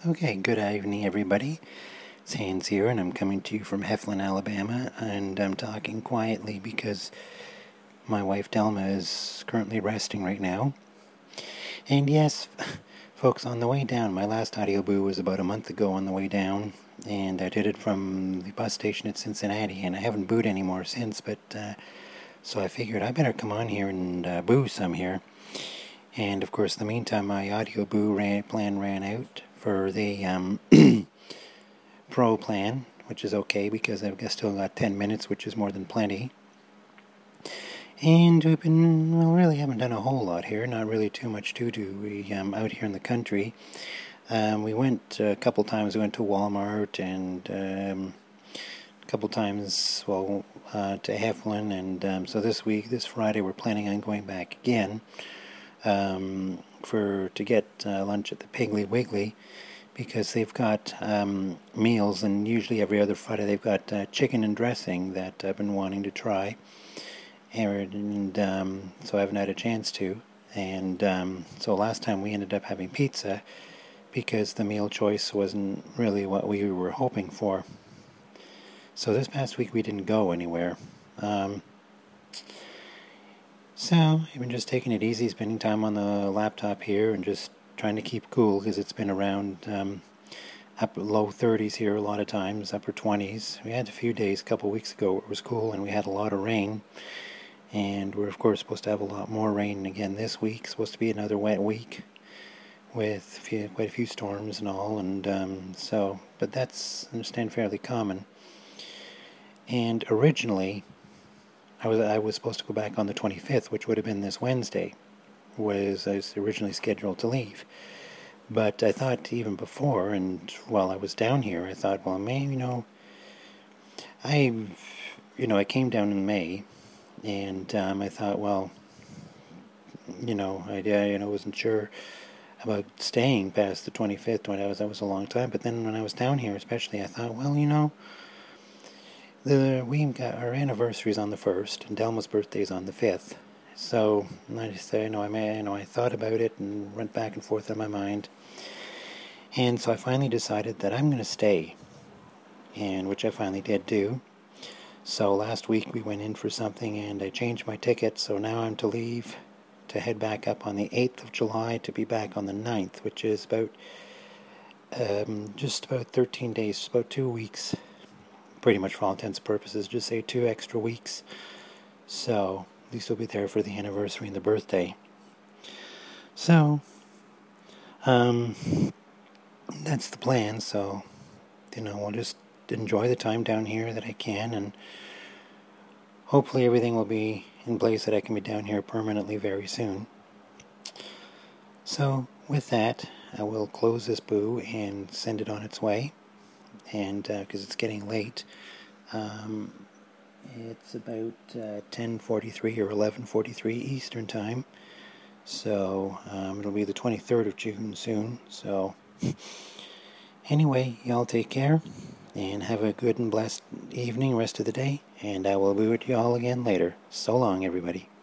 Okay, good evening, everybody. It's Hans here, and I'm coming to you from Heflin, Alabama, and I'm talking quietly because my wife Delma is currently resting right now. And yes, folks, on the way down, my last audio boo was about a month ago on the way down, and I did it from the bus station at Cincinnati, and I haven't booed anymore since, but so I figured I better come on here and boo some here. And of course, in the meantime, my audio boo plan ran out for the Pro plan, which is okay because I've still got 10 minutes, which is more than plenty. And really haven't done a whole lot here, not really too much to do. We out here in the country. We went a couple times. We went to Walmart and a couple times, to Heflin, and so this Friday, we're planning on going back again to get lunch at the Piggly Wiggly, because they've got meals, and usually every other Friday they've got chicken and dressing that I've been wanting to try, and so I haven't had a chance to. And so last time we ended up having pizza because the meal choice wasn't really what we were hoping for. So this past week we didn't go anywhere. So I've been just taking it easy, spending time on the laptop here and just trying to keep cool because it's been around upper low 30s here a lot of times, upper 20s. We had a few days a couple weeks ago where it was cool and we had a lot of rain, and we're of course supposed to have a lot more rain again this week. It's supposed to be another wet week with quite a few storms and all, and but that's, I understand, fairly common. And originally I was supposed to go back on the 25th, which would have been this Wednesday. I was originally scheduled to leave. But I thought even before, and while I was down here, I thought, well, maybe, I came down in May, and I thought, well, I wasn't sure about staying past the 25th. That was a long time. But then when I was down here, especially, I thought, well, we got our anniversary's on the 1st, and Delma's birthday's on the 5th. So I just say, I thought about it and went back and forth in my mind. And so I finally decided that I'm going to stay, and which I finally did do. So last week we went in for something and I changed my ticket, so now I'm to leave to head back up on the 8th of July to be back on the 9th, which is about just about 13 days, about 2 weeks, pretty much for all intents and purposes, just say 2 extra weeks. So at least we'll be there for the anniversary and the birthday. So, that's the plan. So, we'll just enjoy the time down here that I can, and hopefully everything will be in place that I can be down here permanently very soon. So, with that, I will close this boo and send it on its way, and because it's getting late. It's about 10:43 or 11:43 Eastern Time. So it'll be the 23rd of June soon. So anyway, y'all take care and have a good and blessed evening, rest of the day. And I will be with y'all again later. So long, everybody.